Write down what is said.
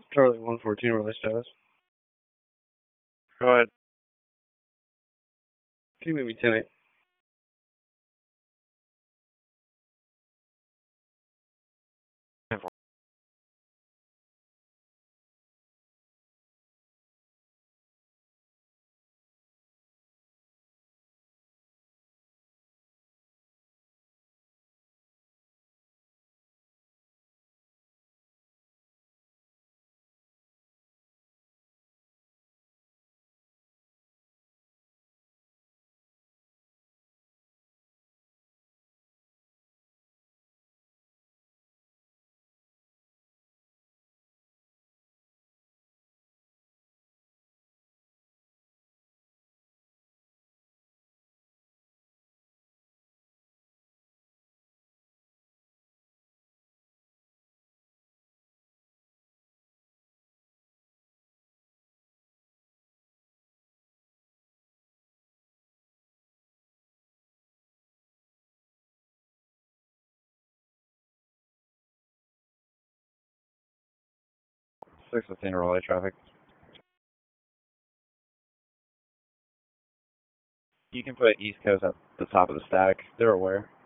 Charlie 114 relay status. Go ahead. Can you move me 10-8? Six 15 relay traffic. You can put East Coast at the top of the stack. They're aware.